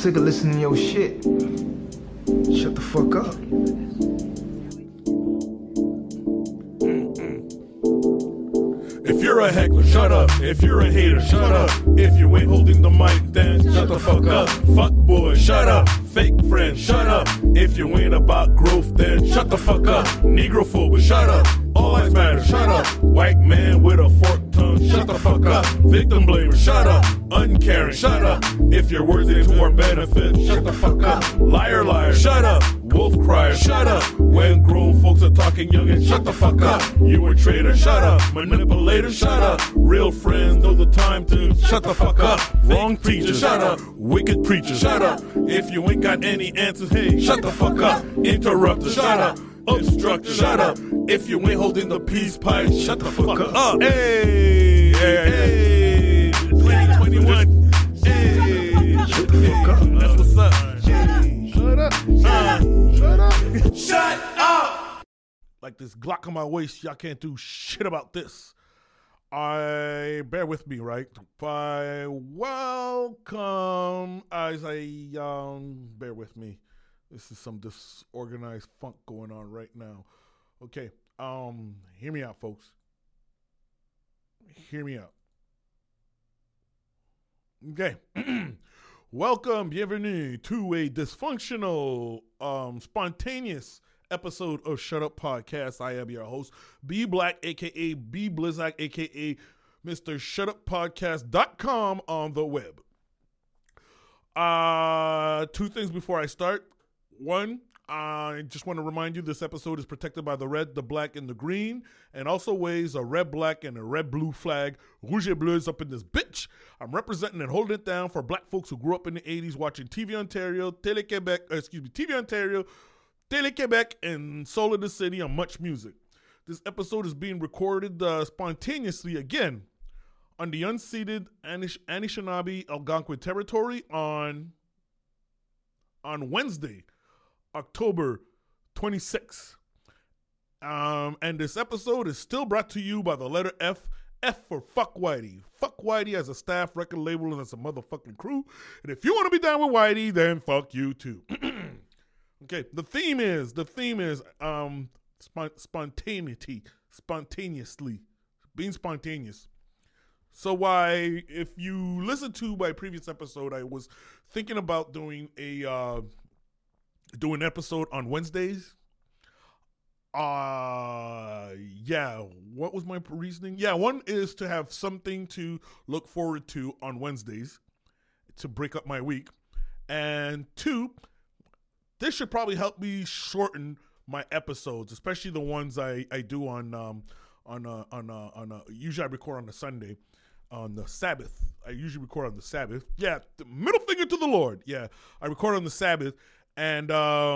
sick of listening to your shit. Shut the fuck up. If you're a heckler, shut up. If you're a hater, shut up. If you ain't holding the mic, then shut the fuck up. Fuck boy, shut up. Fake friend, shut up. If you ain't about growth, then shut the fuck up. Negrophobe, shut up. All lives matter, shut up. White man with a forked tongue, shut the fuck up. Victim blamer, shut up. Uncaring, shut up. If you're worthy to our benefit, shut the fuck up. Liar, liar, shut up. Wolf crier, shut up. When grown folks are talking young and shut the fuck up. You a traitor, shut up. Manipulator, shut up. Real friends know the time to shut the fuck up. Wrong preacher, shut up. Wicked preacher, shut up. If you ain't got any answers, hey, shut the fuck up. Interrupter, shut up. Obstructor, shut up. If you ain't holding the peace pipe, shut the fuck up. Hey, hey, 2021. Hey, shut the fuck up. That's what's up. Shut up. Shut up. Shut up. Like this Glock on my waist, y'all can't do shit about this. Bear with me, right? I welcome as I bear with me. This is some disorganized funk going on right now. Okay, hear me out, folks. Hear me out. Okay. Welcome, bienvenue to a dysfunctional, spontaneous episode of Shut Up Podcast. I am your host, B Black, aka B Blizzak, aka Mr. ShutUpPodcast.com on the web. Two things before I start. One, I just want to remind you this episode is protected by the red, the black, and the green, and also waves a red, black, and a red-blue flag. Rouge et bleu is up in this bitch. I'm representing and holding it down for black folks who grew up in the 80s watching TV Ontario, TV Ontario, Télé-Québec, and Soul of the City on Much Music. This episode is being recorded spontaneously again on the unceded Anishinaabe Algonquin territory on Wednesday, October 26th. And this episode is still brought to you by the letter F. F for Fuck Whitey. Fuck Whitey as a staff, record label, and as a motherfucking crew. And if you want to be down with Whitey, then fuck you too. Okay, the theme is spontaneity, spontaneously, being spontaneous. So if you listen to my previous episode, I was thinking about doing an episode on Wednesdays. What was my reasoning? Yeah, one is to have something to look forward to on Wednesdays to break up my week. And two, this should probably help me shorten my episodes, especially the ones I do on usually I record on a Sunday. On the Sabbath. I usually record on the Sabbath. Yeah, the middle finger to the Lord. Yeah, I record on the Sabbath, and I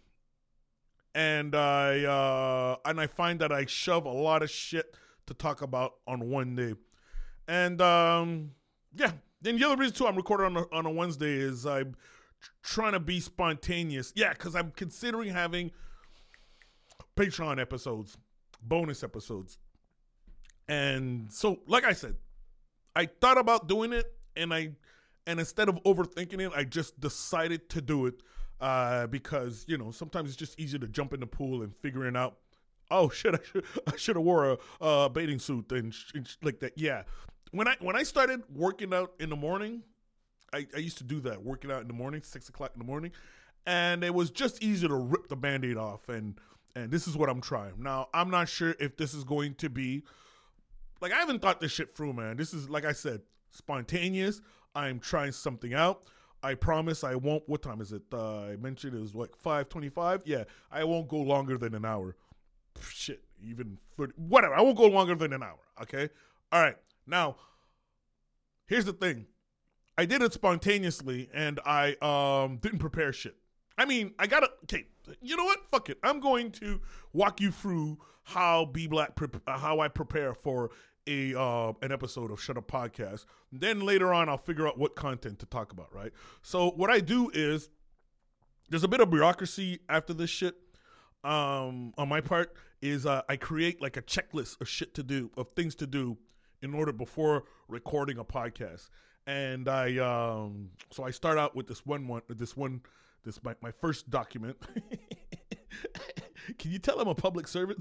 find that I shove a lot of shit to talk about on one day. And then the other reason too I'm recording on a Wednesday is I'm trying to be spontaneous. Yeah, because I'm considering having Patreon episodes, bonus episodes. And so, like I said, I thought about doing it, and instead of overthinking it, I just decided to do it because sometimes it's just easier to jump in the pool and figuring out, oh shit, I should have wore a bathing suit and like that. Yeah, when I started working out in the morning, I used to do that, working out in the morning, 6 o'clock in the morning, and it was just easier to rip the Band-Aid off, and this is what I'm trying now. I'm not sure if this is going to be. Like, I haven't thought this shit through, man. This is, like I said, spontaneous. I'm trying something out. I promise I won't. What time is it? I mentioned it was like 5:25. Yeah, I won't go longer than an hour. Shit, even 30. Whatever. I won't go longer than an hour. Okay? All right. Now, here's the thing. I did it spontaneously, and I didn't prepare shit. I mean, okay, you know what? Fuck it. I'm going to walk you through how how I prepare for an episode of Shut Up Podcast. Then later on, I'll figure out what content to talk about, right? So what I do is, there's a bit of bureaucracy after this shit. On my part, is I create like a checklist of shit to do, of things to do in order before recording a podcast. and so I start out with my first document. Can you tell I'm a public servant?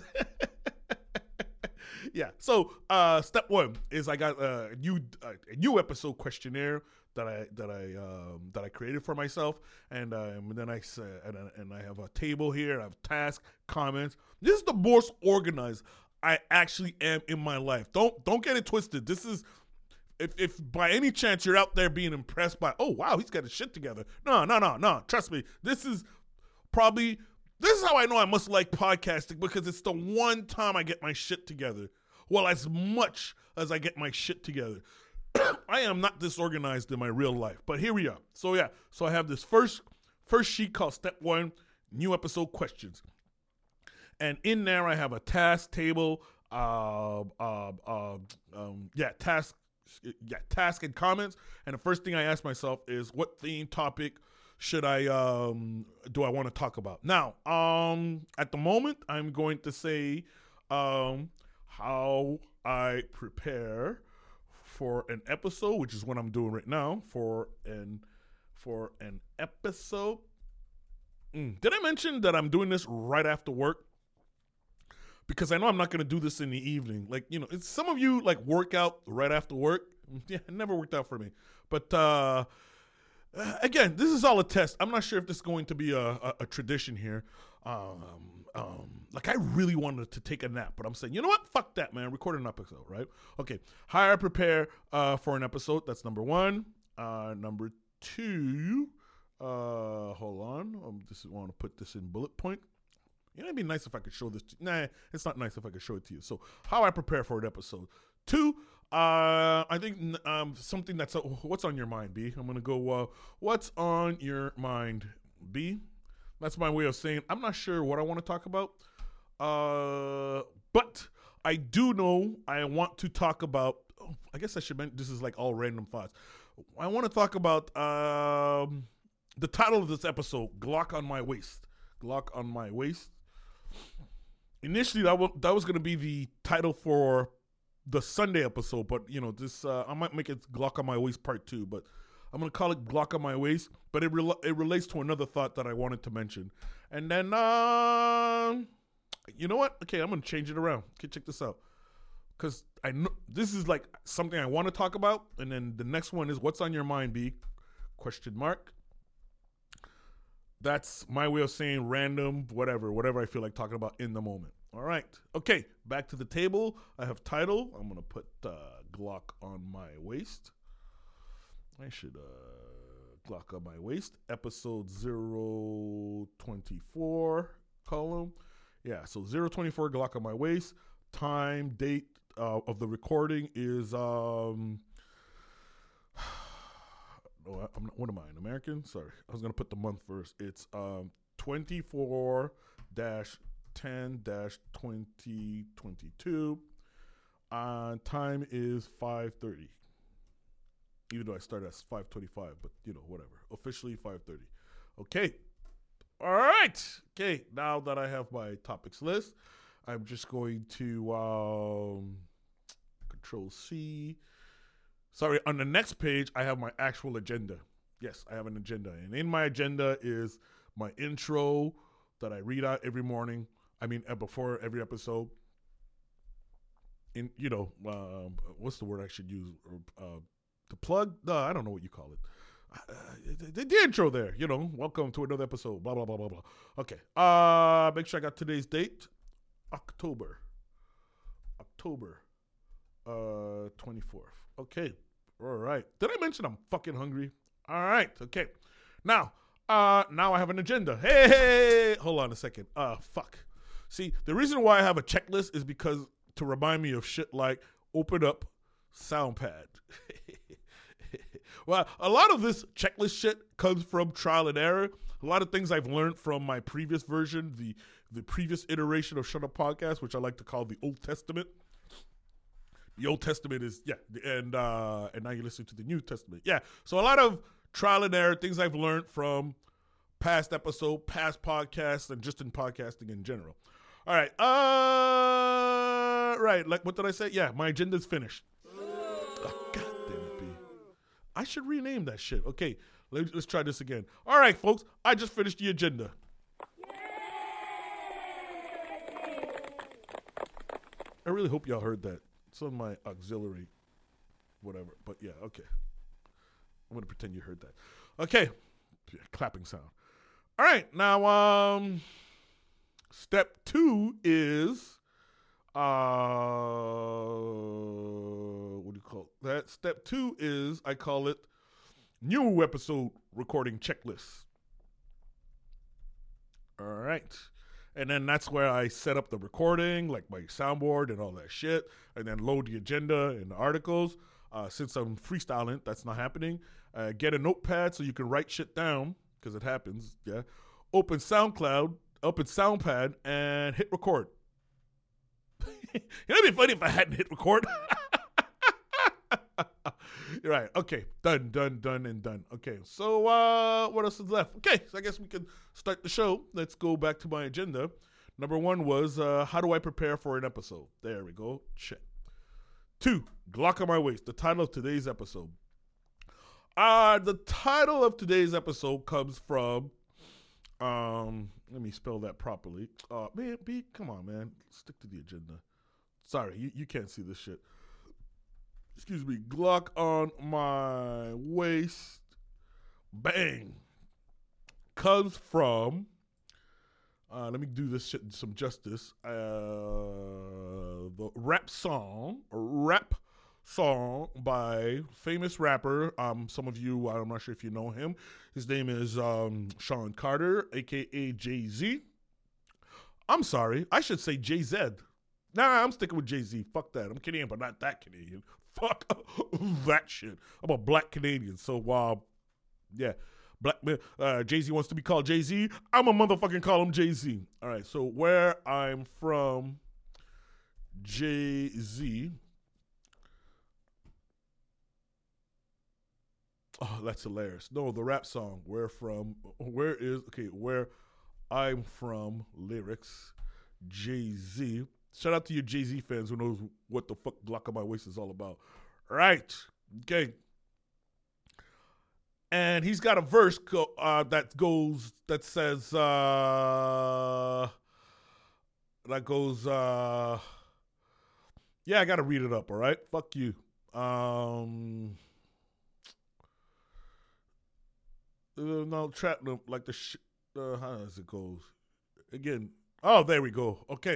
Yeah. So step one is I got a new episode questionnaire that I created for myself, and then I said, and I have a table here. I have tasks, comments. This is the most organized I actually am in my life. Don't get it twisted. This is if by any chance you're out there being impressed by, oh wow, he's got his shit together. No. Trust me. This is how I know I must like podcasting, because it's the one time I get my shit together. Well, as much as I get my shit together. I am not disorganized in my real life, but here we are. So yeah, so I have this first sheet called Step 1, New Episode Questions. And in there I have a task table, task and comments. And the first thing I ask myself is, what theme topic should I do I want to talk about? Now, at the moment, I'm going to say how I prepare for an episode, which is what I'm doing right now for an episode. Did I mention that I'm doing this right after work? Because I know I'm not going to do this in the evening. Like, you know, some of you like work out right after work. Yeah, it never worked out for me. But again, this is all a test. I'm not sure if this is going to be a tradition here. Like I really wanted to take a nap, but I'm saying, you know what? Fuck that, man. Record an episode, right? Okay. How I prepare for an episode. That's number one. Number two. Hold on. I want to put this in bullet point. You know, it'd be nice if I could show this. Nah, it's not nice if I could show it to you. So, how I prepare for an episode. Two. I think something that's what's on your mind, B. I'm gonna go. What's on your mind, B? That's my way of saying I'm not sure what I want to talk about. But I do know I want to talk about. Oh, I guess I should mention this is like all random thoughts. I want to talk about the title of this episode: Glock on My Waist. Glock on My Waist. Initially, that was going to be the title for the Sunday episode, but you know, this I might make it Glock on My Waist Part 2, but I'm going to call it Glock on My Waist, but it relates to another thought that I wanted to mention. And then, you know what? Okay, I'm going to change it around. Okay, check this out. Because I know this is like something I want to talk about, and then the next one is what's on your mind, B? Question mark. That's my way of saying random, whatever I feel like talking about in the moment. All right. Okay, back to the table. I have title. I'm going to put Glock on My Waist. I should Glock on My Waist. Episode 024 column. Yeah, so 024 Glock on My Waist. Time, date of the recording is... what am I, an American? Sorry. I was going to put the month first. It's 24-10-2022. Time is 5:30. Even though I started at 5:25, but you know, whatever. Officially 5:30. Okay. All right. Okay. Now that I have my topics list, I'm just going to Control C. Sorry, on the next page, I have my actual agenda. Yes, I have an agenda. And in my agenda is my intro that I read out every morning. I mean, before every episode. In, you know, what's the word I should use? The plug? No, I don't know what you call it. The intro there, you know, welcome to another episode, blah, blah, blah, blah, blah. Okay. Make sure I got today's date. October 24th. Okay. All right. Did I mention I'm fucking hungry? All right. Okay. Now I have an agenda. Hey, hold on a second. Fuck. See, the reason why I have a checklist is because to remind me of shit like open up SoundPad. Well, a lot of this checklist shit comes from trial and error. A lot of things I've learned from my previous version, the previous iteration of Shut Up Podcast, which I like to call the Old Testament. The Old Testament is, yeah, and now you listen to the New Testament. Yeah, so a lot of trial and error, things I've learned from past episode, past podcasts, and just in podcasting in general. All right, right, like what did I say? Yeah, my agenda's finished. Oh, God damn it, B. I I should rename that shit. Okay, let's try this again. All right, folks, I just finished the agenda. I really hope y'all heard that. It's on my auxiliary, whatever. But yeah, okay. I'm gonna pretend you heard that. Okay, yeah, clapping sound. All right, now step 2 is what do you call that? Step 2 is, I call it new episode recording checklist. All right. And then that's where I set up the recording, like my soundboard and all that shit, and then load the agenda and the articles. Since I'm freestyling, that's not happening. Get a notepad so you can write shit down, because it happens, yeah. Open SoundCloud, open SoundPad, and hit record. It'd be funny if I hadn't hit record. You're right. Okay. Done. Okay. So what else is left? Okay. So I guess we can start the show. Let's go back to my agenda. Number 1 was how do I prepare for an episode? There we go. Check. 2, Glock on my waist. The title of today's episode. The title of today's episode comes from let me spell that properly. Man, B, come on, man. Stick to the agenda. Sorry, you can't see this shit. Excuse me. Glock on my waist. Bang. Comes from, let me do this shit some justice. The rap song by famous rapper. Some of you, I'm not sure if you know him. His name is Sean Carter, a.k.a. Jay-Z. I'm sorry. I should say Jay-Z. Nah, I'm sticking with Jay-Z. Fuck that. I'm Canadian, but not that Canadian. Fuck that shit. I'm a black Canadian. So, yeah. Black man, Jay-Z wants to be called Jay-Z. I'm a motherfucking call him Jay-Z. All right, so where I'm from, Jay-Z. Oh, that's hilarious. No, the rap song. Where I'm from, lyrics, Jay-Z. Shout out to you Jay-Z fans who knows what the fuck Glock on my waist is all about. Right. Okay. And he's got a verse that says, yeah, I got to read it up, all right? Fuck you. No, trap, no, like the shit, how does it goes? Again, oh, there we go. Okay.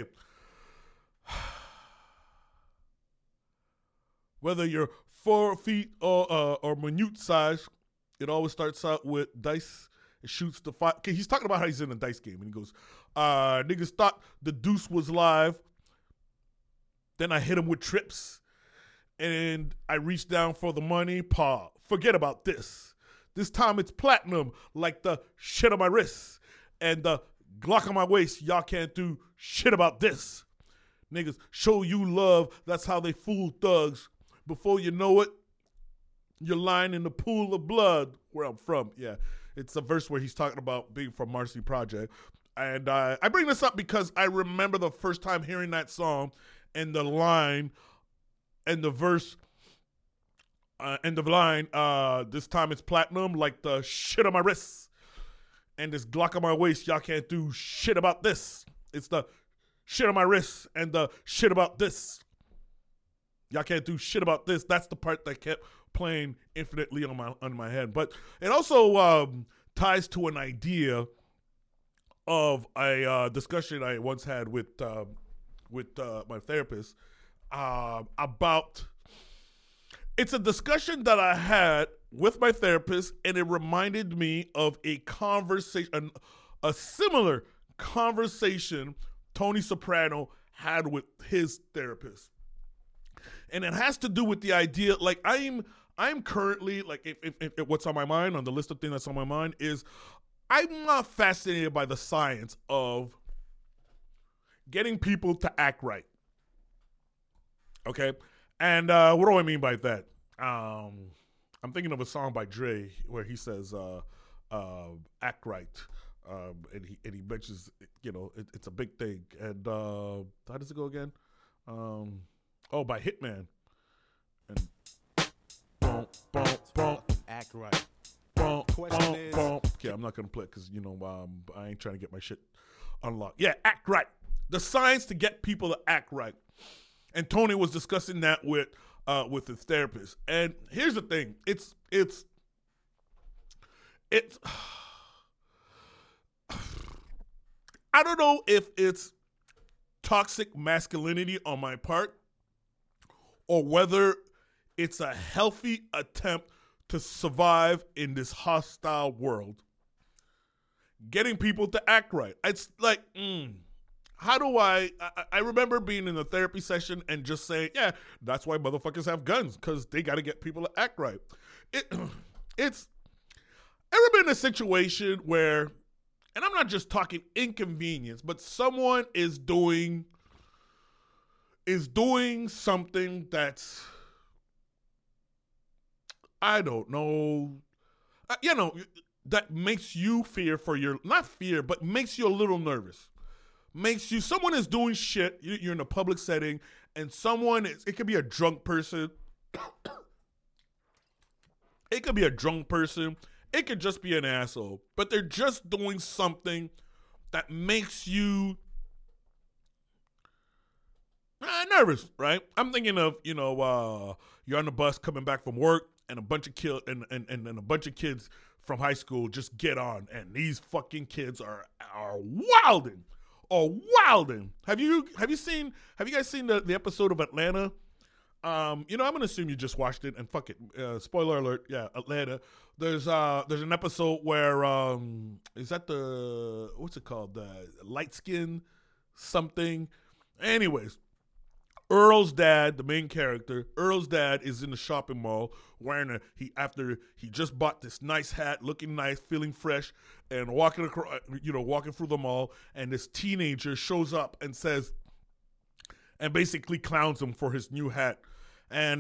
Whether you're 4 feet or minute size, it always starts out with dice. It shoots the five. Okay, he's talking about how he's in a dice game, and he goes, "Niggas thought the deuce was live. Then I hit him with trips, and I reached down for the money. Pa, forget about this. This time it's platinum, like the shit on my wrist, and the Glock on my waist. Y'all can't do shit about this. Niggas show you love. That's how they fool thugs. Before you know it, you're lying in the pool of blood." Where I'm from, yeah. It's a verse where he's talking about being from Marcy Project. And I bring this up because I remember the first time hearing that song and the line and the verse end of line, this time it's platinum, like the shit on my wrist. And this Glock on my waist, y'all can't do shit about this. It's the shit on my wrist and the shit about this. Y'all can't do shit about this. That's the part that kept playing infinitely on my head. But it also ties to an idea of a discussion I once had with my therapist about. It's a discussion that I had with my therapist, and it reminded me of a conversation, a similar conversation Tony Soprano had with his therapist. And it has to do with the idea, like I'm currently, like if what's on my mind, on the list of things that's on my mind is I'm not fascinated by the science of getting people to act right. Okay? And what do I mean by that? I'm thinking of a song by Dre where he says, act right. And he mentions, it's a big thing. And how does it go again? By Hitman. And boom, boom, boom. act right. Question is, yeah, I'm not gonna play because I ain't trying to get my shit unlocked. Yeah, act right. The science to get people to act right. And Tony was discussing that with his therapist. And here's the thing: it's I don't know if it's toxic masculinity on my part or whether it's a healthy attempt to survive in this hostile world. Getting people to act right. It's like, how do I remember being in a therapy session and just saying, yeah, that's why motherfuckers have guns, because they got to get people to act right. It's ever been in a situation where, and I'm not just talking inconvenience, but someone is doing something that's, I don't know, that makes you fear for your, not fear, but makes you a little nervous. Someone is doing shit, you're in a public setting, and it could be a drunk person. It could be a drunk person. It could just be an asshole. But they're just doing something that makes you nervous, right? I'm thinking of, you're on the bus coming back from work, and a bunch of a bunch of kids from high school just get on, and these fucking kids are wilding. Have you guys seen the episode of Atlanta? I'm gonna assume you just watched it, and fuck it. Spoiler alert, yeah, Atlanta. There's an episode where is that what's it called? The light skin something. Anyways, Earl's dad, the main character, Earl's dad is in the shopping mall wearing after he just bought this nice hat, looking nice, feeling fresh, and walking through the mall, and this teenager shows up and says, and basically clowns him for his new hat, and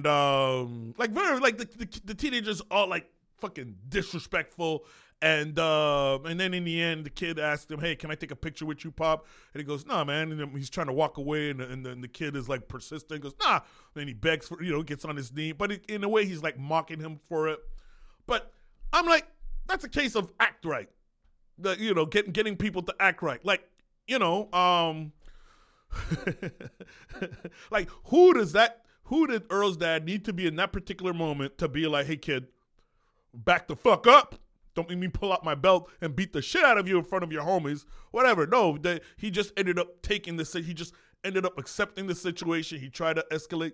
the teenagers all like fucking disrespectful. And then in the end, the kid asked him, "Hey, can I take a picture with you, Pop?" And he goes, "Nah, man." And he's trying to walk away, and then the kid is like persistent. Goes, "Nah." And then he begs for, gets on his knee, but in a way, he's like mocking him for it. But I'm like, that's a case of act right. Getting people to act right. Like, like who did Earl's dad need to be in that particular moment to be like, "Hey, kid, back the fuck up. Don't make me pull out my belt and beat the shit out of you in front of your homies." Whatever. No, he just ended up he just ended up accepting the situation. He tried to escalate.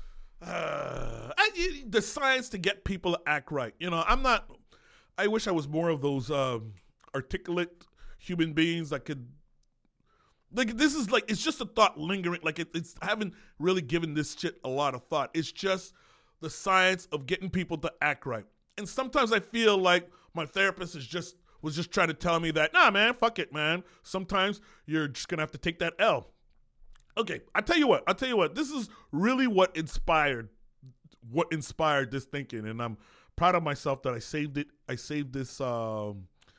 The science to get people to act right. I wish I was more of those articulate human beings that could, like, this is like, it's just a thought lingering. Like I haven't really given this shit a lot of thought. It's just the science of getting people to act right. And sometimes I feel like my therapist was just trying to tell me that, nah, man, fuck it, man. Sometimes you're just going to have to take that L. Okay, I tell you what, this is really what inspired this thinking. And I'm proud of myself that I saved it. I saved this, blah,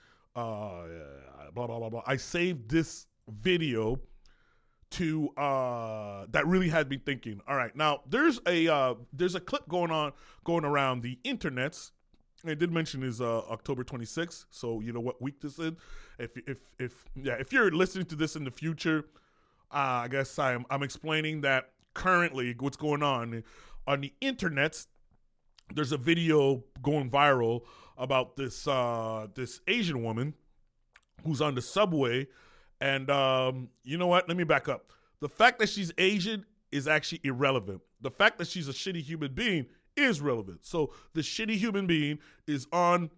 blah, blah, blah. I saved this video to that really had me thinking. All right, now there's a clip going around the internets. I did mention is October 26th, so you know what week this is. If you're listening to this in the future, I guess I'm explaining that currently what's going on the internets. There's a video going viral about this Asian woman who's on the subway, and you know what? Let me back up. The fact that she's Asian is actually irrelevant. The fact that she's a shitty human being is relevant. So the shitty human being is on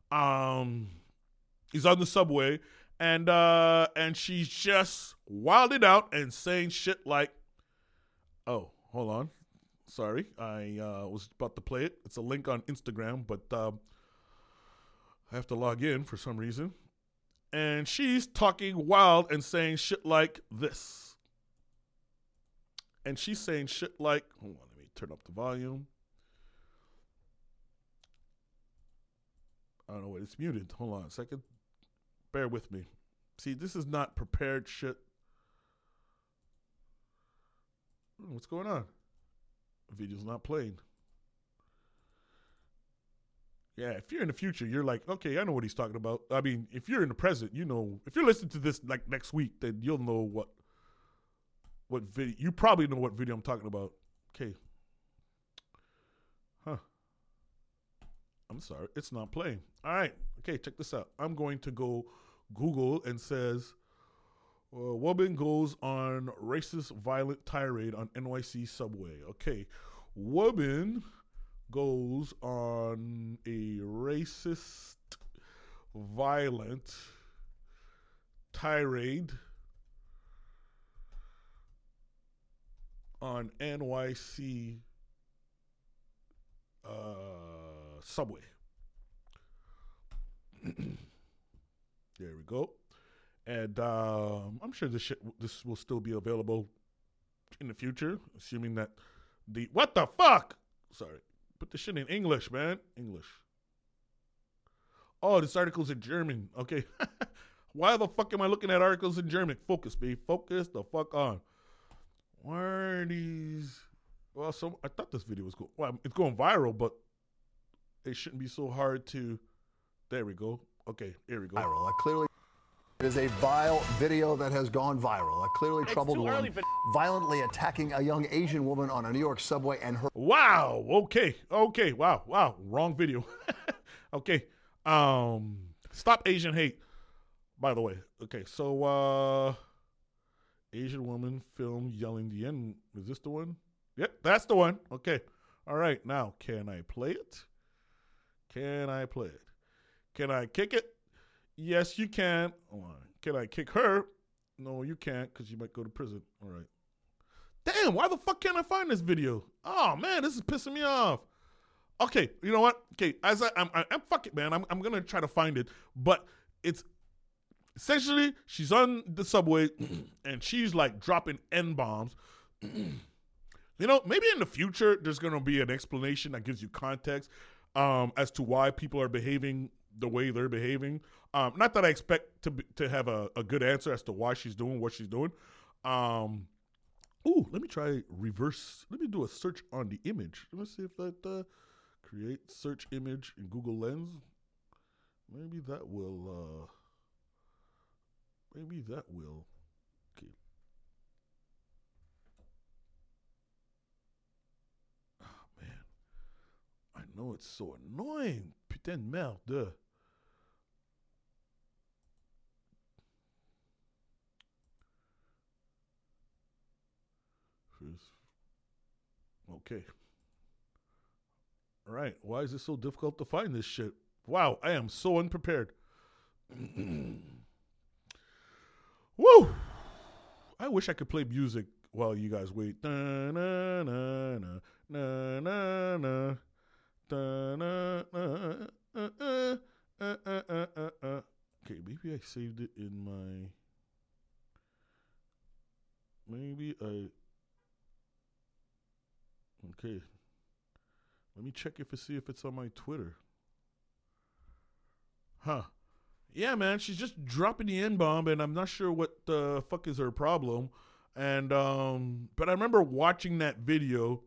the subway, and she's just wilding out and saying shit like, oh, hold on, sorry, I was about to play it. It's a link on Instagram, but I have to log in for some reason. And she's talking wild and saying shit like this. And she's saying shit like, hold on, let me turn up the volume. I don't know what, it's muted. Hold on a second. Bear with me. See, this is not prepared shit. What's going on? The video's not playing. Yeah, if you're in the future, you're like, okay, I know what he's talking about. I mean, if you're in the present, you know, if you're listening to this like next week, then you'll know what video. You probably know what video I'm talking about. Okay. Huh. I'm sorry, it's not playing. All right. Okay, check this out. I'm going to go Google and says, woman goes on racist violent tirade on NYC subway. Okay. Woman goes on a racist violent tirade on NYC subway. There we go. And I'm sure this will still be available in the future, assuming that what the fuck? Sorry. Put the shit in English, man. English. Oh, this article's in German. Okay. Why the fuck am I looking at articles in German? Focus, babe. Focus the fuck on. Why are these? Well, I thought this video was cool. Well, it's going viral, but it shouldn't be so hard to. There we go. Okay, here we go. Viral. Clearly, it is a vile video that has gone viral. A clearly troubled woman violently attacking a young Asian woman on a New York subway and her. Wow. Okay. Wow. Wrong video. Okay. Stop Asian hate. By the way. Okay. So, Asian woman filmed yelling the N. Is this the one? Yep, that's the one. Okay. All right. Now, can I play it? Can I play it? Can I kick it? Yes, you can. Can I kick her? No, you can't because you might go to prison. All right. Damn, why the fuck can't I find this video? Oh, man, this is pissing me off. Okay, you know what? Okay, I'm fuck it, man. I'm going to try to find it. But it's essentially she's on the subway and she's like dropping N-bombs. You know, maybe in the future there's going to be an explanation that gives you context as to why people are behaving the way they're behaving. Not that I expect to have a good answer as to why she's doing what she's doing. Let me try reverse. Let me do a search on the image. Let me see if that create search image in Google Lens. Maybe that will. Okay. Oh, man. I know it's so annoying. Putain de merde. Okay. All right. Why is it so difficult to find this shit? Wow, I am so unprepared. Woo! I wish I could play music while you guys wait. Da, na, na, na, na, na, na. Da, na, na, Okay, maybe I saved it in my. Okay. Let me check see if it's on my Twitter. Huh. Yeah, man, she's just dropping the N-bomb, and I'm not sure what the fuck is her problem. And but I remember watching that video,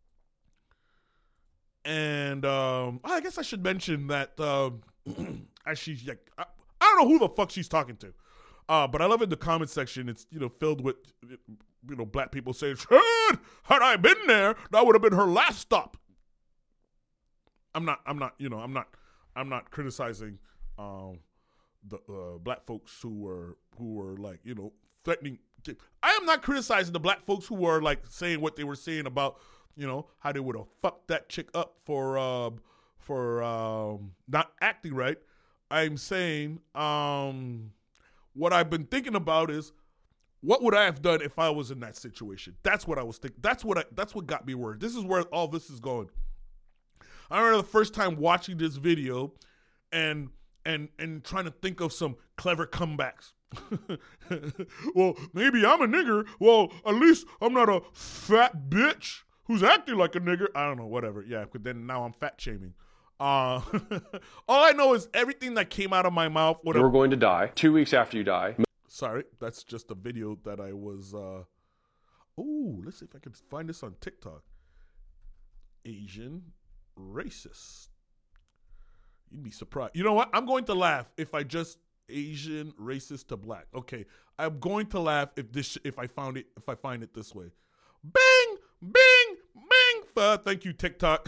and I guess I should mention that as she's like, I don't know who the fuck she's talking to, but I love in the comment section. It's filled with black people saying, "Shit, had I been there, that would have been her last stop." I'm not criticizing the black folks who were like threatening. I am not criticizing the black folks who were like saying what they were saying about how they would have fucked that chick up for not acting right. I'm saying what I've been thinking about is what would I have done if I was in that situation. That's what I was thinking. That's what got me worried. This is where all this is going. I remember the first time watching this video and trying to think of some clever comebacks. Well, maybe I'm a nigger. Well, at least I'm not a fat bitch who's acting like a nigger. I don't know, whatever. Yeah, but then now I'm fat shaming. All I know is everything that came out of my mouth. You're going to die 2 weeks after you die. Sorry, that's just a video that I was. Let's see if I can find this on TikTok. Asian racist. You'd be surprised. You know what? I'm going to laugh if I just Asian racist to black. Okay, I'm going to laugh if I find it this way. Bing, bing, bing. Thank you, TikTok.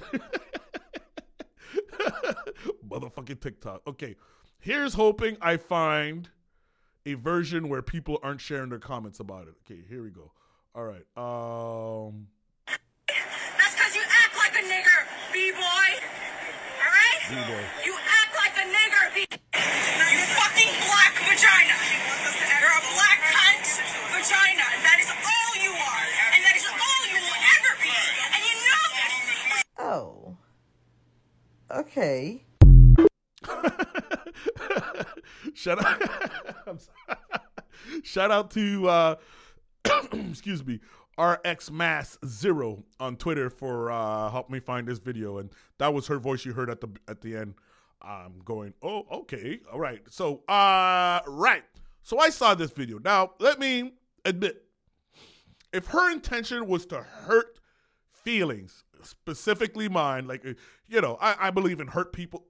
Motherfucking TikTok. Okay, here's hoping I find a version where people aren't sharing their comments about it. Okay, here we go. All right. That's because you act like a nigger, B-boy. All right? B-boy. You act like a nigger, You fucking black vagina. You're a black cunt vagina. That is all you are. And that is all you will ever be. And you know this. Oh. Okay. Shout out to excuse me, RXMass0 on Twitter for helping me find this video, and that was her voice you heard at the end. I'm going, oh, okay, all right. So right. So I saw this video. Now let me admit, if her intention was to hurt feelings, specifically mine, like, you know, I believe in hurt people.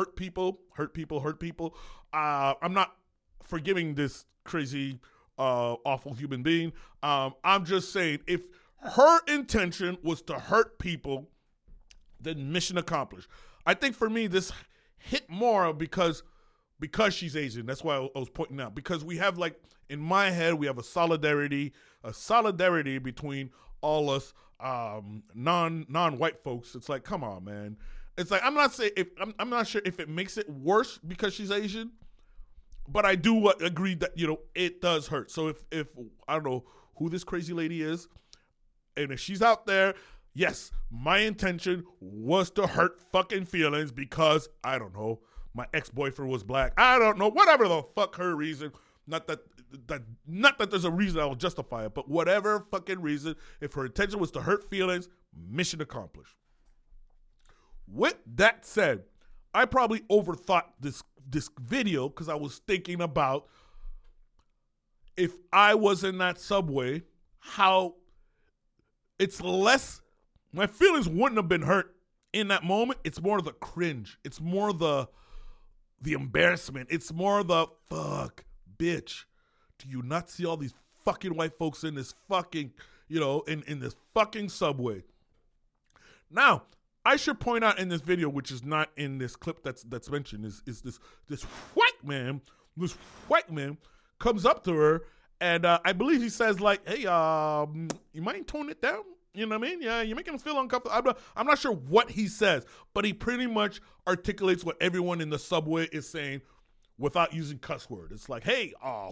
I'm not forgiving this crazy, awful human being. I'm just saying, if her intention was to hurt people, then mission accomplished. I think for me, this hit more because she's Asian. That's why I was pointing out. Because we have, like, in my head, we have a solidarity between all us non-white folks. It's like, come on, man. It's like, I'm not sure if it makes it worse because she's Asian, but I do agree that, you know, it does hurt. So if I don't know who this crazy lady is, and if she's out there, yes, my intention was to hurt fucking feelings because, I don't know, my ex-boyfriend was black. I don't know, whatever the fuck her reason. Not that there's a reason I will justify it, but whatever fucking reason, if her intention was to hurt feelings, mission accomplished. With that said, I probably overthought this video because I was thinking about if I was in that subway, how it's less, my feelings wouldn't have been hurt in that moment. It's more the cringe. It's more the embarrassment. It's more the fuck, bitch. Do you not see all these fucking white folks in this fucking, you know, in this fucking subway? Now, I should point out in this video, which is not in this clip that's mentioned, is this white man comes up to her, and I believe he says, like, hey, you mind tone it down? You know what I mean? Yeah, you're making us feel uncomfortable. I'm not sure what he says, but he pretty much articulates what everyone in the subway is saying without using cuss word. It's like, hey,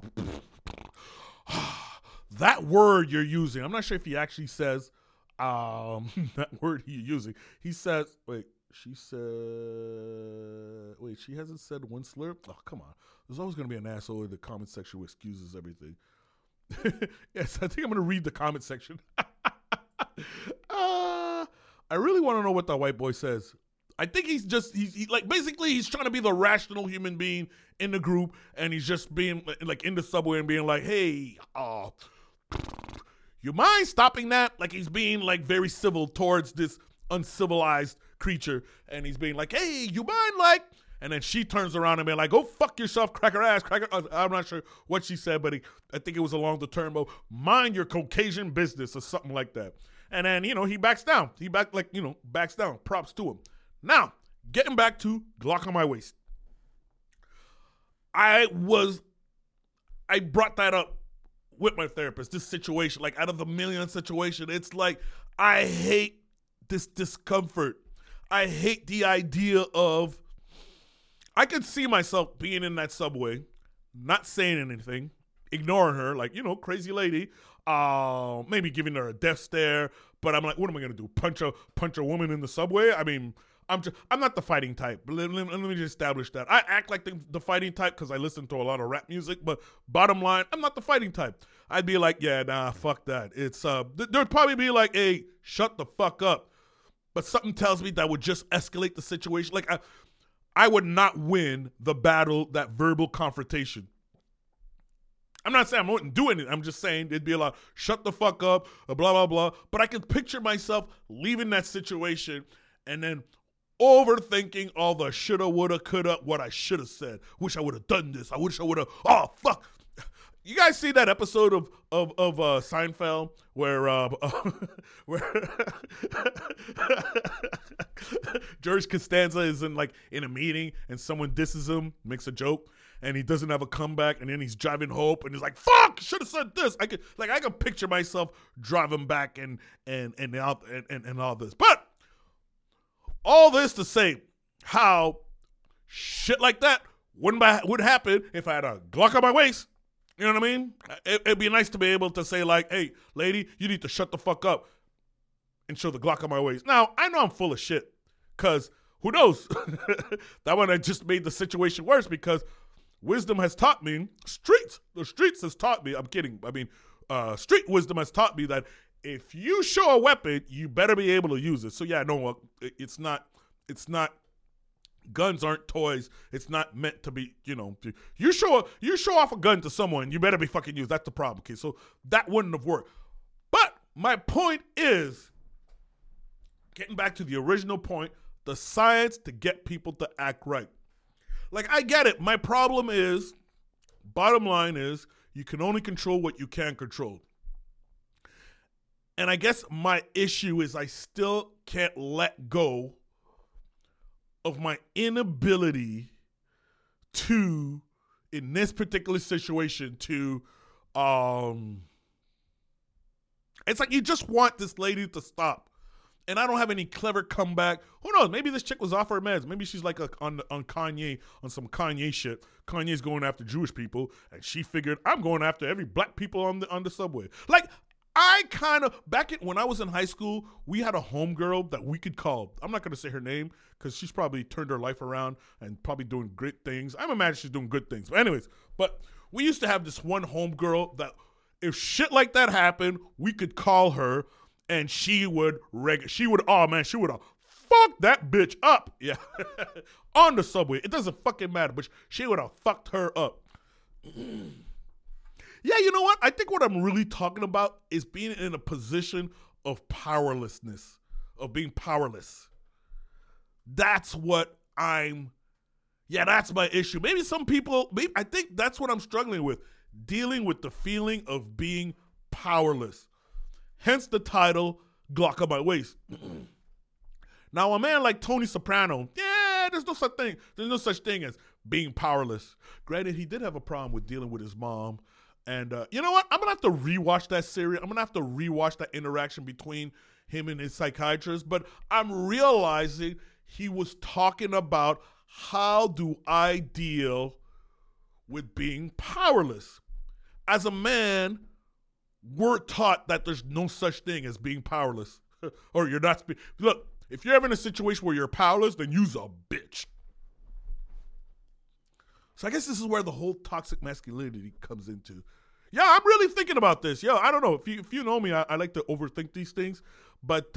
that word you're using. I'm not sure if he actually says that word he's using. He says, she hasn't said one slur? Oh, come on. There's always going to be an asshole in the comment section who excuses everything. Yes, I think I'm going to read the comment section. I really want to know what that white boy says. I think he's trying to be the rational human being in the group, and he's just being like in the subway and being like, hey, you mind stopping that? Like, he's being like very civil towards this uncivilized creature, and he's being like, hey, you mind, like, and then she turns around and be like, go fuck yourself, cracker ass, cracker. I'm not sure what she said, but I think it was along the term of mind your Caucasian business or something like that. And then, you know, he backs down. Backs down. Props to him. Now, getting back to Glock on my waist. I brought that up with my therapist, this situation, like out of the million situation, it's like, I hate this discomfort. I hate the idea of, I could see myself being in that subway, not saying anything, ignoring her, like, you know, crazy lady, maybe giving her a death stare, but I'm like, what am I going to do? Punch a woman in the subway? I mean, I'm not the fighting type. Let me just establish that. I act like the fighting type because I listen to a lot of rap music, but bottom line, I'm not the fighting type. I'd be like, yeah, nah, fuck that. It's there'd probably be like, hey, shut the fuck up. But something tells me that would just escalate the situation. Like, I would not win the battle, that verbal confrontation. I'm not saying I wouldn't do anything. I'm just saying it'd be a lot, shut the fuck up, blah, blah, blah. But I could picture myself leaving that situation and then overthinking all the shoulda, woulda, coulda, what I should have said. Wish I would have done this. I wish I would have. Oh fuck! You guys see that episode of Seinfeld where George Costanza is in a meeting and someone disses him, makes a joke, and he doesn't have a comeback, and then he's driving Hope and he's like, "Fuck! Should have said this." I could picture myself driving back and all this, but all this to say how shit like that would happen if I had a Glock on my waist. You know what I mean? It'd be nice to be able to say like, "Hey, lady, you need to shut the fuck up," and show the Glock on my waist. Now, I know I'm full of shit, because who knows? That one I just made the situation worse, because wisdom has taught me, the streets has taught me, I'm kidding, I mean, street wisdom has taught me that if you show a weapon, you better be able to use it. So yeah, no, it's not, guns aren't toys. It's not meant to be, you show off a gun to someone, you better be fucking used. That's the problem. Okay, so that wouldn't have worked. But my point is, getting back to the original point, the science to get people to act right. Like, I get it. My problem is, bottom line is, you can only control what you can control. And I guess my issue is I still can't let go of my inability to, in this particular situation, to, it's like you just want this lady to stop. And I don't have any clever comeback. Who knows? Maybe this chick was off her meds. Maybe she's like on Kanye, on some Kanye shit. Kanye's going after Jewish people, and she figured, I'm going after every black people on the subway. Like, I kind of, when I was in high school, we had a homegirl that we could call. I'm not going to say her name because she's probably turned her life around and probably doing great things. I'm imagining she's doing good things. But anyways, we used to have this one homegirl that if shit like that happened, we could call her and she would fuck that bitch up. Yeah. On the subway. It doesn't fucking matter, but she would have fucked her up. Yeah, you know what? I think what I'm really talking about is being in a position of powerlessness, of being powerless. That's what that's my issue. Maybe some people, I think that's what I'm struggling with, dealing with the feeling of being powerless. Hence the title, Glock on my waist. Now, a man like Tony Soprano, there's no such thing. There's no such thing as being powerless. Granted, he did have a problem with dealing with his mom. And you know what? I'm going to have to rewatch that series. I'm going to have to rewatch that interaction between him and his psychiatrist. But I'm realizing he was talking about how do I deal with being powerless. As a man, we're taught that there's no such thing as being powerless. Or you're not. Look, if you're ever in a situation where you're powerless, then you's a bitch. So I guess this is where the whole toxic masculinity comes into. Yeah, I'm really thinking about this. Yo, I don't know. If you know me, I like to overthink these things. But,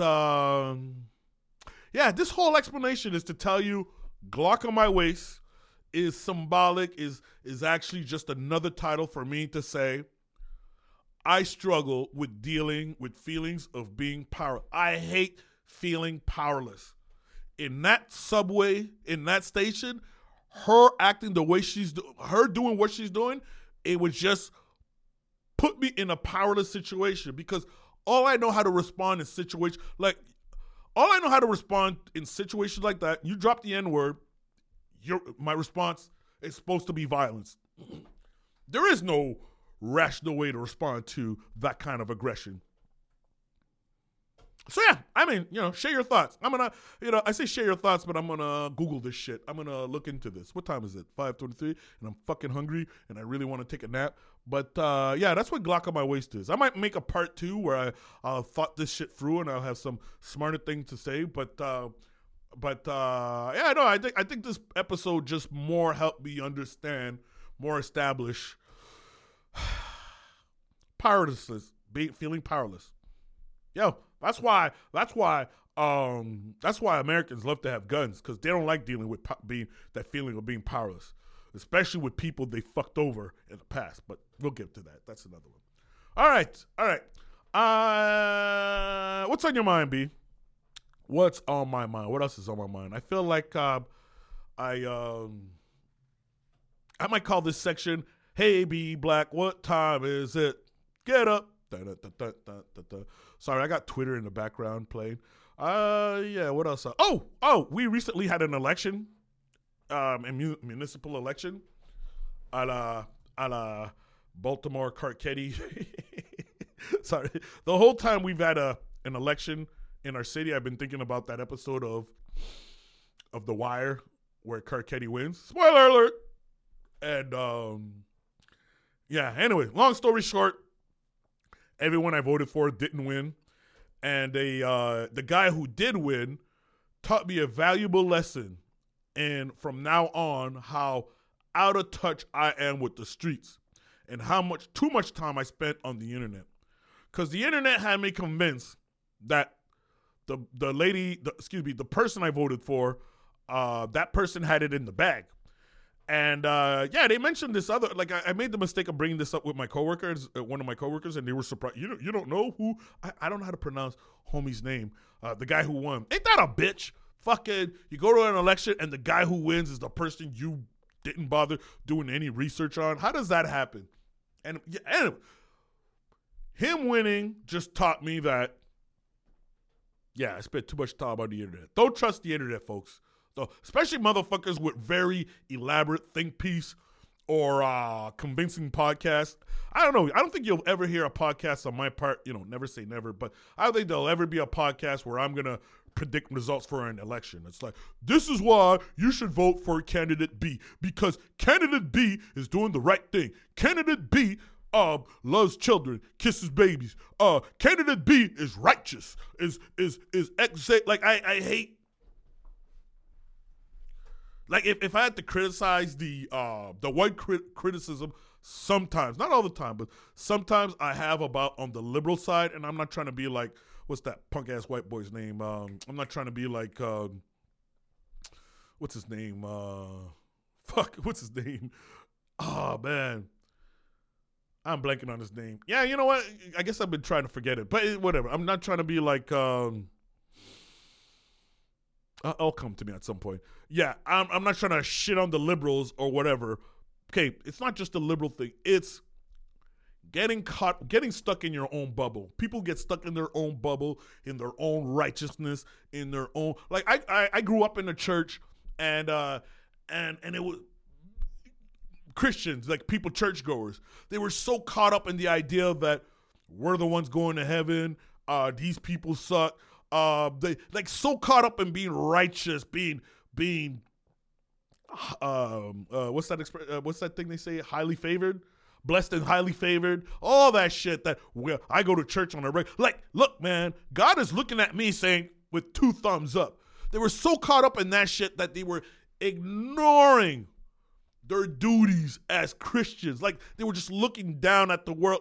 this whole explanation is to tell you Glock on my waist is symbolic, is actually just another title for me to say I struggle with dealing with feelings of being powerless. I hate feeling powerless. In that subway, in that station, her acting the way her doing what she's doing, it would just put me in a powerless situation because all I know how to respond in situations like that, you drop the N-word, my response is supposed to be violence. There is no rational way to respond to that kind of aggression. So yeah, I mean, share your thoughts. I'm going to, I say share your thoughts, but I'm going to Google this shit. I'm going to look into this. What time is it? 5:23, and I'm fucking hungry, and I really want to take a nap. But that's what Glock on my waist is. I might make a part 2 where I'll thought this shit through, and I'll have some smarter things to say. I think this episode just more helped me understand, more establish powerlessness, feeling powerless. Yo, that's why Americans love to have guns, because they don't like dealing with that feeling of being powerless, especially with people they fucked over in the past. But we'll get to that. That's another one. All right. What's on your mind, B? What's on my mind? What else is on my mind? I feel like I might call this section, "Hey, B Black, what time is it? Get up." Sorry, I got Twitter in the background playing. Yeah, what else? Oh, we recently had an election, a municipal election, a la Baltimore Carcetti. Sorry, the whole time we've had an election in our city, I've been thinking about that episode of The Wire where Carcetti wins. Spoiler alert. And yeah. Anyway, long story short, everyone I voted for didn't win. And the guy who did win taught me a valuable lesson. And from now on, how out of touch I am with the streets and how too much time I spent on the internet. Because the internet had me convinced that the person I voted for, that person had it in the bag. And yeah, they mentioned this other, like I made the mistake of bringing this up with my coworkers, one of my coworkers, and they were surprised. You don't know who? I don't know how to pronounce homie's name. The guy who won. Ain't that a bitch? Fucking, you go to an election and the guy who wins is the person you didn't bother doing any research on. How does that happen? And yeah, anyway, him winning just taught me that, yeah, I spent too much time on the internet. Don't trust the internet, folks. So, especially motherfuckers with very elaborate think piece or convincing podcasts. I don't know. I don't think you'll ever hear a podcast on my part. Never say never, but I don't think there'll ever be a podcast where I'm going to predict results for an election. It's like, this is why you should vote for candidate B, because candidate B is doing the right thing. Candidate B loves children, kisses babies. Candidate B is righteous, is like I hate. Like if I had to criticize the white criticism sometimes, not all the time, but sometimes I have about on the liberal side, and I'm not trying to be like, what's that punk ass white boy's name? I'm not trying to be like, what's his name? What's his name? Oh man, I'm blanking on his name. Yeah, you know what? I guess I've been trying to forget it, but whatever. I'm not trying to be like. I'll come to me at some point. Yeah, I'm not trying to shit on the liberals or whatever. Okay, it's not just a liberal thing. It's getting stuck in your own bubble. People get stuck in their own bubble, in their own righteousness, in their own. Like I grew up in a church, and it was Christians, like people, churchgoers. They were so caught up in the idea that we're the ones going to heaven. These people suck. They like so caught up in being righteous, being what's that thing they say? Highly favored, blessed and highly favored, all that shit that I go to church on a regular. Like, look, man, God is looking at me saying with 2 thumbs up. They were so caught up in that shit that they were ignoring their duties as Christians. Like they were just looking down at the world.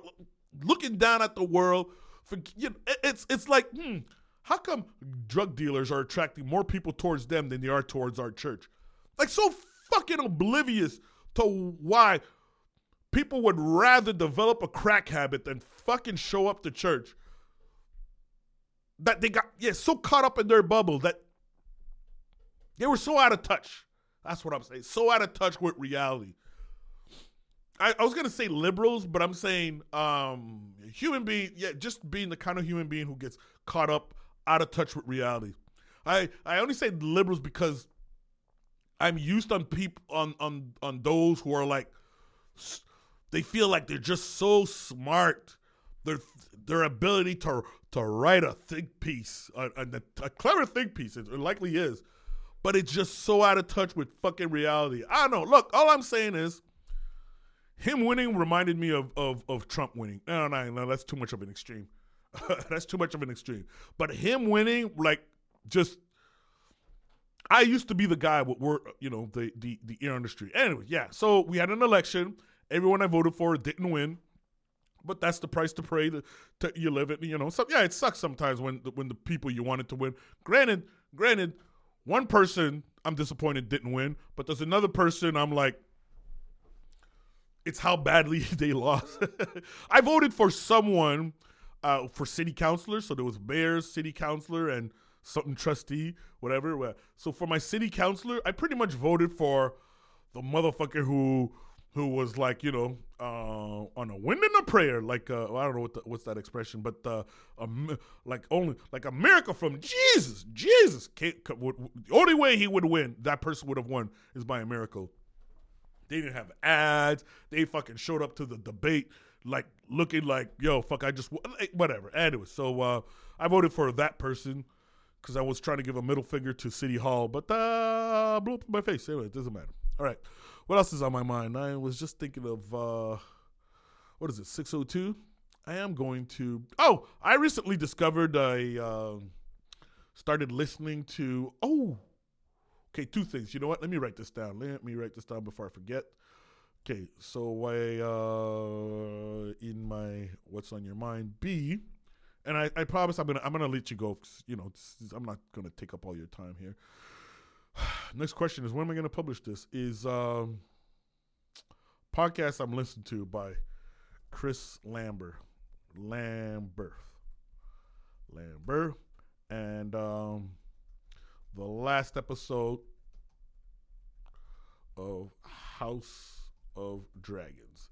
For, it's like, how come drug dealers are attracting more people towards them than they are towards our church? Like so fucking oblivious to why people would rather develop a crack habit than fucking show up to church. That they got, so caught up in their bubble that they were so out of touch. That's what I'm saying. So out of touch with reality. I was going to say liberals, but I'm saying human being, just being the kind of human being who gets caught up out of touch with reality. I only say liberals because I'm used on people on those who are like, they feel like they're just so smart. Their ability to write a think piece, a clever think piece, it likely is, but it's just so out of touch with fucking reality. I don't know. Look, all I'm saying is, him winning reminded me of Trump winning. No, that's too much of an extreme. That's too much of an extreme. But him winning, like, just, I used to be the guy with the ear industry. Anyway, yeah. So we had an election. Everyone I voted for didn't win, but that's the price to pay to you live it. So yeah, it sucks sometimes when the people you wanted to win. Granted, one person I'm disappointed didn't win, but there's another person I'm like, it's how badly they lost. I voted for someone for city councilor, so there was mayor, city councilor, and something trustee, whatever. So for my city councilor, I pretty much voted for the motherfucker who was like, you know, on a wind and a prayer, like I don't know what's that expression, but like a miracle from Jesus. The only way he would win, that person would have won, is by a miracle. They didn't have ads. They fucking showed up to the debate like looking like, yo, fuck, I just whatever. Anyway, so I voted for that person because I was trying to give a middle finger to City Hall, but blew up in my face. Anyway, it doesn't matter. All right. What else is on my mind? I was just thinking of, what is it, 6:02? I am going to, I recently discovered I started listening to, okay, two things. You know what? Let me write this down. Before I forget. Okay, so in my What's on Your Mind B, and I promise I'm gonna let you go, 'cause, you know, I'm not gonna take up all your time here. Next question is, when am I going to publish this? Is podcast I'm listening to by Chris Lambert. And the last episode of House of Dragons.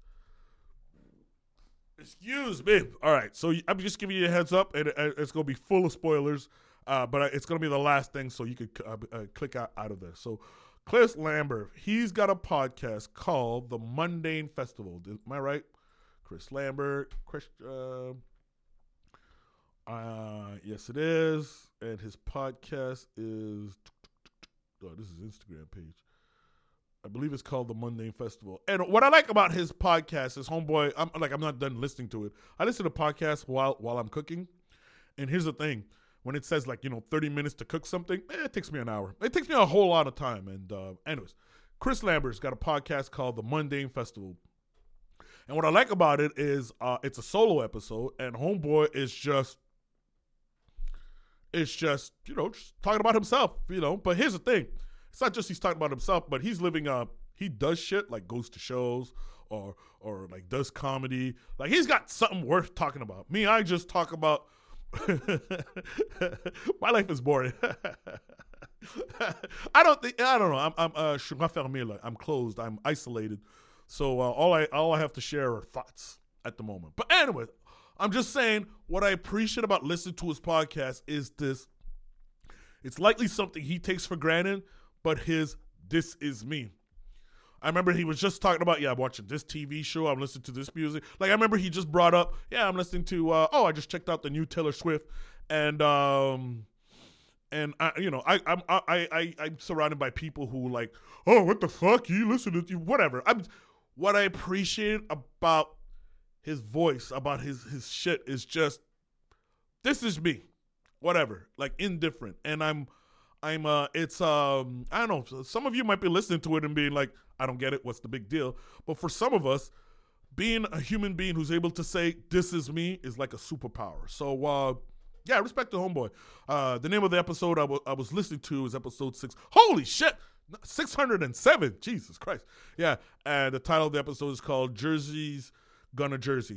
Excuse me. All right, so I'm just giving you a heads up, and it's going to be full of spoilers. But it's going to be the last thing, so you could click out of there. So, Chris Lambert, he's got a podcast called The Mundane Festival. Am I right? Chris Lambert. Yes, it is. And his podcast is, this is his Instagram page. I believe it's called The Mundane Festival. And what I like about his podcast is, homeboy, I'm not done listening to it. I listen to podcasts while I'm cooking. And here's the thing. When it says, 30 minutes to cook something, it takes me an hour. It takes me a whole lot of time. And anyways, Chris Lambert's got a podcast called The Mundane Festival. And what I like about it is it's a solo episode, and homeboy is just just talking about himself, But here's the thing. It's not just he's talking about himself, but he's living he does shit, like goes to shows or like does comedy. Like, he's got something worth talking about. Me, I just talk about my life is boring. I don't know. I'm closed. I'm isolated. So all I have to share are thoughts at the moment. But anyway, I'm just saying what I appreciate about listening to his podcast is this. It's likely something he takes for granted, but this is me. I remember he was just talking about, I'm watching this TV show, I'm listening to this music. Like, I remember he just brought up, I'm listening to, I just checked out the new Taylor Swift, and I'm surrounded by people who like, oh, what the fuck, you listen to whatever. What I appreciate about his voice, about his shit is just, this is me, whatever, like indifferent, and I don't know, some of you might be listening to it and being like, I don't get it, what's the big deal? But for some of us, being a human being who's able to say, this is me, is like a superpower. So, respect to homeboy. The name of the episode I was listening to is episode 6. Holy shit! 607. Jesus Christ. Yeah, and the title of the episode is called Jersey's Gonna Jersey.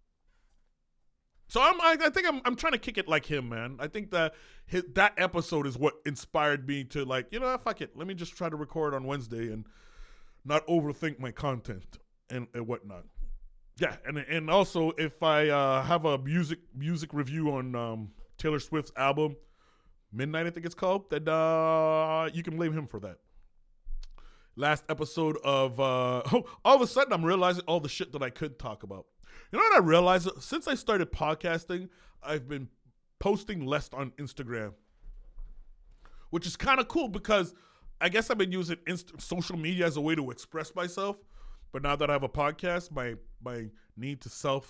So I think I'm trying to kick it like him, man. I think that that episode is what inspired me to, like, fuck it. Let me just try to record on Wednesday and not overthink my content and whatnot. Yeah, and also if I have a music review on Taylor Swift's album, Midnight I think it's called, then you can blame him for that. Last episode of all of a sudden I'm realizing all the shit that I could talk about. You know what I realized? Since I started podcasting, I've been posting less on Instagram, which is kind of cool because I guess I've been using social media as a way to express myself. But now that I have a podcast, my need to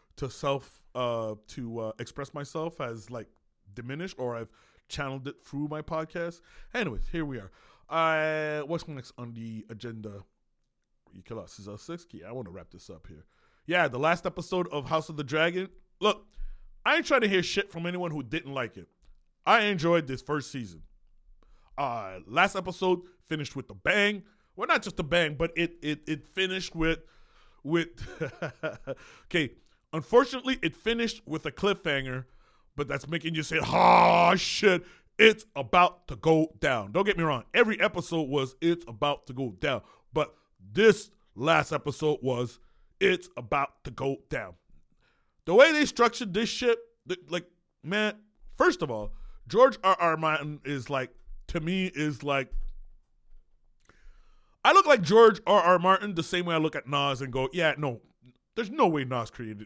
express myself has like diminished, or I've channeled it through my podcast. Anyways, here we are. What's next on the agenda? I want to wrap this up here. Yeah, the last episode of House of the Dragon. Look, I ain't trying to hear shit from anyone who didn't like it. I enjoyed this first season. Last episode finished with a bang. Well, not just a bang, but it finished with okay. Unfortunately, it finished with a cliffhanger, but that's making you say, "Oh shit!" it's about to go down. Don't get me wrong. Every episode was it's about to go down. But this last episode was it's about to go down. The way they structured this shit, like, man, first of all, George R.R. Martin is like, to me, is like, I look like George R.R. Martin the same way I look at Nas and go, yeah, no, there's no way Nas created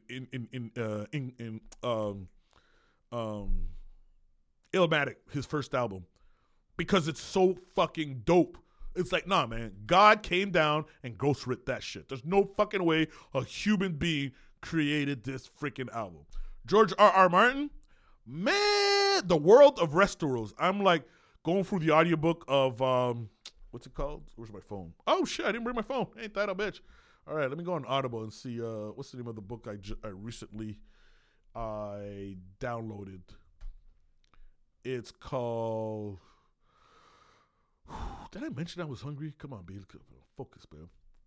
Illmatic, his first album, because it's so fucking dope. It's like, nah, man, God came down and ghost writ that shit. There's no fucking way a human being created this freaking album. George R.R. Martin, man, the world of Restauros. I'm like going through the audiobook of, what's it called? Where's my phone? Oh, shit, I didn't bring my phone. Ain't that a bitch? All right, let me go on Audible and see what's the name of the book I recently downloaded. It's called... Did I mention I was hungry? Come on, baby. Focus, man.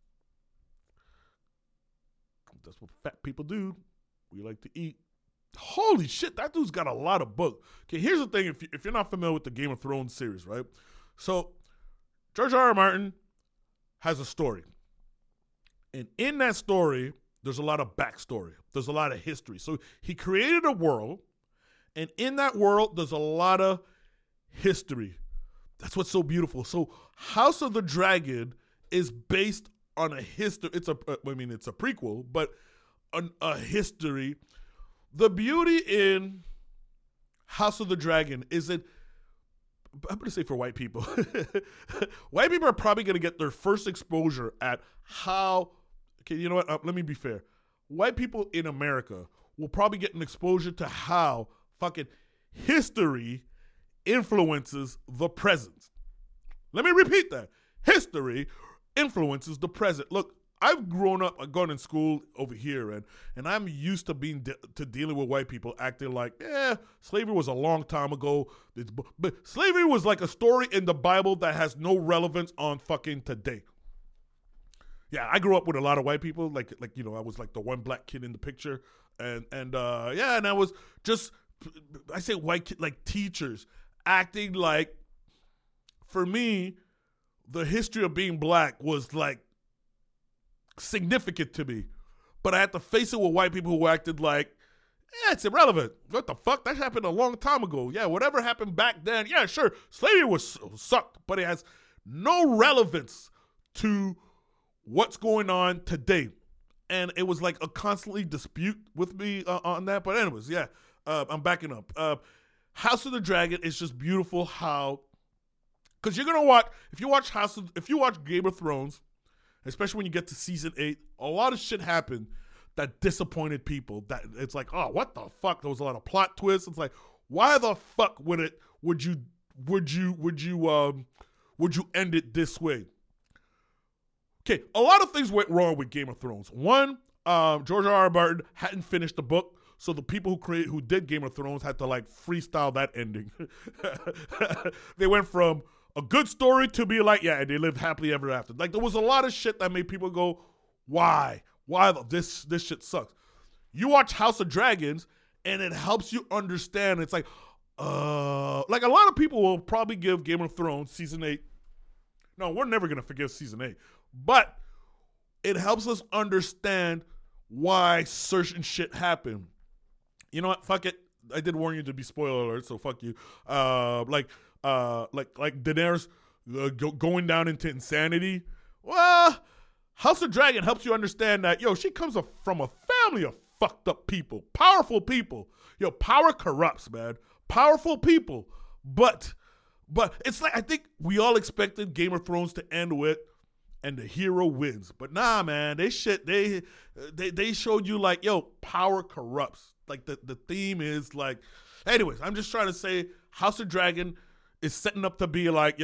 That's what fat people do. We like to eat. Holy shit, that dude's got a lot of books. Okay, here's the thing. If you're not familiar with the Game of Thrones series, right? So, George R.R. Martin has a story. And in that story, there's a lot of backstory. There's a lot of history. So, he created a world. And in that world, there's a lot of history. That's what's so beautiful. So House of the Dragon is based on a history. It's a prequel, but a history. The beauty in House of the Dragon is that, I'm going to say for white people, white people are probably going to get their first exposure at how, okay, you know what? Let me be fair. White people in America will probably get an exposure to how fucking history influences the present. Let me repeat that. History influences the present. Look, I've grown up, I've gone in school over here, and I'm used to dealing with white people acting like, slavery was a long time ago. But slavery was like a story in the Bible that has no relevance on fucking today. Yeah, I grew up with a lot of white people, like you know, I was like the one black kid in the picture, and I was just, I say white kid, like teachers acting like, for me, the history of being black was like significant to me. But I had to face it with white people who acted like, it's irrelevant. What the fuck? That happened a long time ago. Yeah, whatever happened back then, yeah, sure, slavery sucked, but it has no relevance to what's going on today. And it was like a constantly dispute with me on that. But anyways, yeah, I'm backing up. House of the Dragon is just beautiful how, because you're gonna watch, if you watch Game of Thrones, especially when you get to season 8, a lot of shit happened that disappointed people. That it's like, oh, what the fuck? There was a lot of plot twists. It's like, why the fuck would you end it this way? Okay, a lot of things went wrong with Game of Thrones. One, George R.R. Martin hadn't finished the book. So the people who did Game of Thrones had to like freestyle that ending. They went from a good story to be like, yeah, and they lived happily ever after. Like there was a lot of shit that made people go, why? Why this shit sucks? You watch House of Dragons and it helps you understand. It's like a lot of people will probably give Game of Thrones season 8. No, we're never gonna forgive season 8, but it helps us understand why certain shit happened. You know what? Fuck it. I did warn you to be spoiler alert, so fuck you. Like Daenerys going down into insanity. Well, House of Dragon helps you understand that, she comes from a family of fucked up people, powerful people. Power corrupts, man. Powerful people. But it's like, I think we all expected Game of Thrones to end with, and the hero wins. But nah, man, they showed you like, power corrupts. Like the theme is like, anyways, I'm just trying to say House of Dragon is setting up to be like,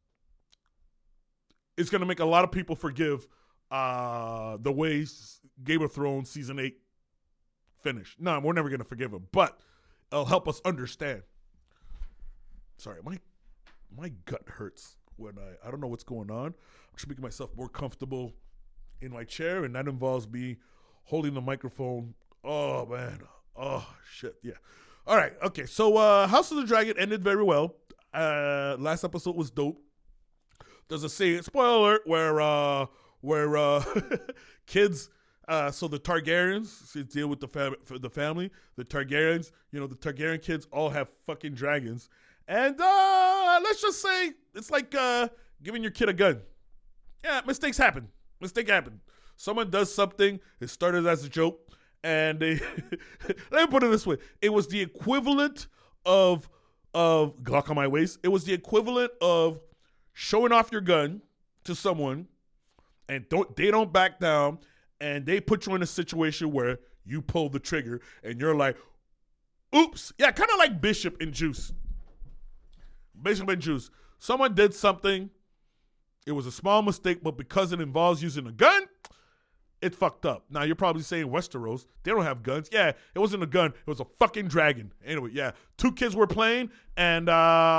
it's going to make a lot of people forgive the way Game of Thrones season 8 finished. No, we're never going to forgive him, but it'll help us understand. Sorry, my gut hurts when I don't know what's going on. I'm just making myself more comfortable in my chair, and that involves me holding the microphone. Oh, man. Oh, shit. Yeah. All right. Okay. So House of the Dragon ended very well. last episode was dope. There's a scene, spoiler alert, where kids, so the Targaryens deal with the family. The Targaryens, the Targaryen kids all have fucking dragons. And let's just say it's like giving your kid a gun. Yeah, mistakes happen. Mistake happened. Someone does something. It started as a joke. And they, let me put it this way. It was the equivalent of Glock on my waist. It was the equivalent of showing off your gun to someone and they don't back down and they put you in a situation where you pull the trigger and you're like, oops. Yeah, kind of like Bishop and Juice. Bishop and Juice. Someone did something. It was a small mistake, but because it involves using a gun, it fucked up. Now, you're probably saying Westeros, they don't have guns. Yeah, it wasn't a gun. It was a fucking dragon. Anyway, yeah. 2 kids were playing, and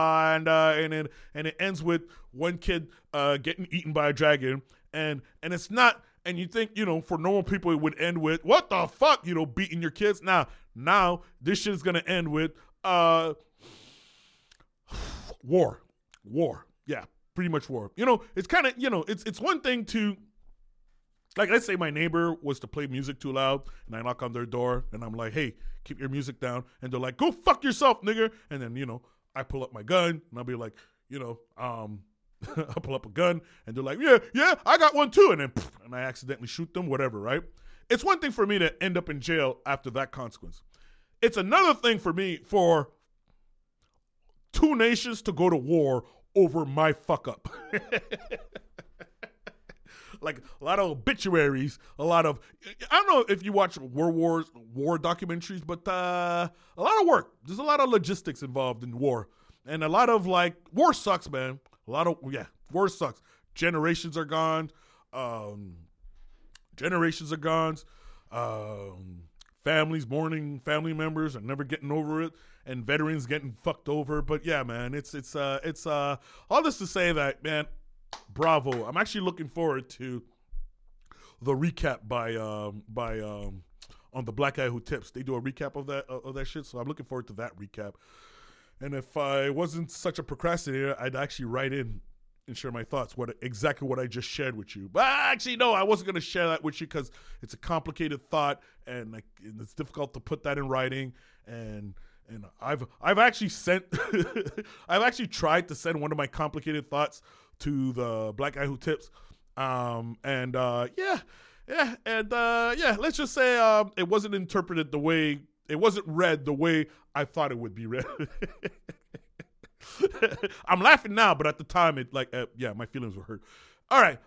it ends with one kid getting eaten by a dragon. And it's not, and you think, for normal people, it would end with, what the fuck, beating your kids. Now, this shit is going to end with war. Yeah, pretty much war. It's kind of, it's one thing to, like, let's say my neighbor was to play music too loud and I knock on their door and I'm like, hey, keep your music down. And they're like, go fuck yourself, nigger. And then, I pull up my gun and I'll be like, I'll pull up a gun and they're like, yeah, I got one too. And then, and I accidentally shoot them, whatever, right? It's one thing for me to end up in jail after that consequence. It's another thing for me for 2 nations to go to war over my fuck up. Like a lot of obituaries, I don't know if you watch war documentaries, but a lot of work. There's a lot of logistics involved in war. And a lot of war sucks, man. War sucks. Generations are gone. Families mourning family members and never getting over it, and veterans getting fucked over. But yeah, man, it's all this to say that, man, bravo. I'm actually looking forward to the recap by on the Black Guy Who Tips. They do a recap of that shit, so I'm looking forward to that recap. And if I wasn't such a procrastinator, I'd actually write in and share my thoughts, exactly what I just shared with you. But actually, no, I wasn't going to share that with you because it's a complicated thought and it's difficult to put that in writing. And I've actually sent, I've actually tried to send one of my complicated thoughts to the Black Guy Who Tips. Let's just say it wasn't interpreted it wasn't read the way I thought it would be read. I'm laughing now, but at the time, my feelings were hurt. All right.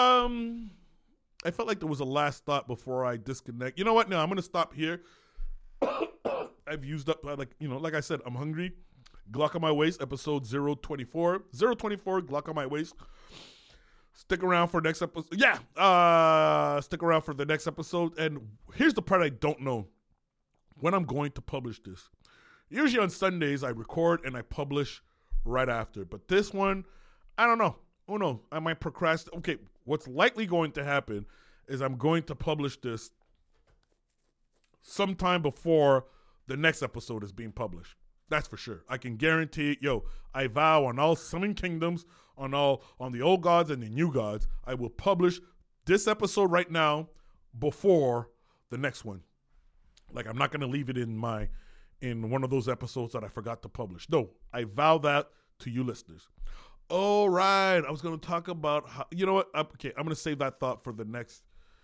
I felt like there was a last thought before I disconnect. You know what? No, I'm going to stop here. I've used up, like I said, I'm hungry. Glock on my waist, episode 024. 024, Glock on my waist. Stick around for next episode. Yeah. Stick around for the next episode. And here's the part I don't know. When I'm going to publish this. Usually on Sundays, I record and I publish right after. But this one, I don't know. Oh, no. I might procrastinate. Okay, what's likely going to happen is I'm going to publish this sometime before the next episode is being published. That's for sure. I can guarantee it. I vow on all Seven Kingdoms, on the old gods and the new gods, I will publish this episode right now before the next one. Like, I'm not going to leave it in one of those episodes that I forgot to publish. No, I vow that to you listeners. All right. I was going to talk about how, you know what? Okay, I'm going to save that thought for the next.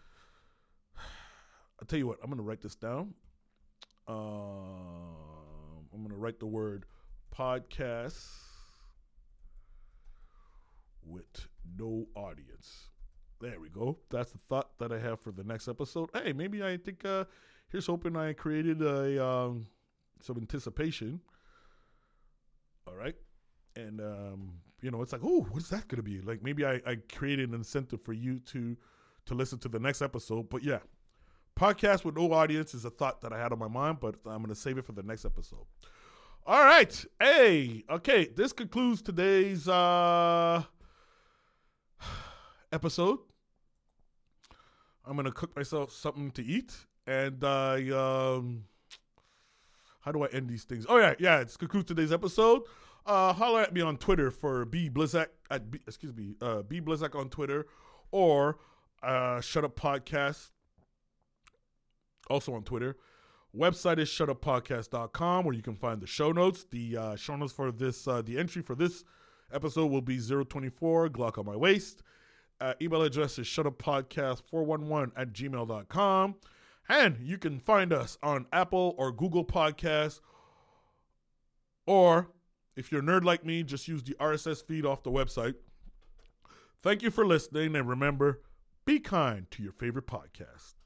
I'll tell you what. I'm going to write this down. I'm going to write the word podcast with no audience. There we go. That's the thought that I have for the next episode. Hey, maybe I think here's hoping I created some anticipation. All right. And, it's like, oh, what's that going to be? Like, maybe I created an incentive for you to listen to the next episode. But, yeah, podcast with no audience is a thought that I had on my mind, but I'm going to save it for the next episode. All right. Hey, okay, this concludes today's episode. I'm going to cook myself something to eat. And how do I end these things? Oh, yeah, this concludes today's episode. holler at me on Twitter for B Blizzak B Blizzak on Twitter, or Shut Up Podcast, also on Twitter. Website is shutuppodcast.com, where you can find the show notes. The show notes for this, the entry for this episode will be 024 Glock on my waist. Email address is shutuppodcast411@gmail.com. And you can find us on Apple or Google Podcasts, or if you're a nerd like me, just use the RSS feed off the website. Thank you for listening, and remember, be kind to your favorite podcast.